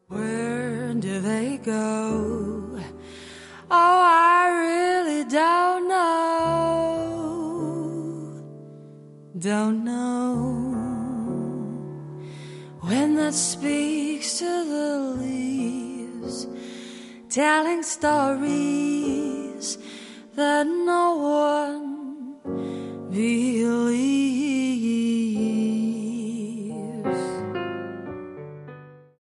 Where do they go? Oh, I really don't know. Don't know. When that speaks to the leaves, telling stories that no one